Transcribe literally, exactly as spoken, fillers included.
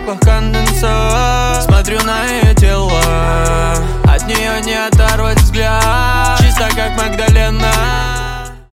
запах конденсат. Смотрю на ее тело, от нее не оторвать взгляд. Чисто как Магдалена.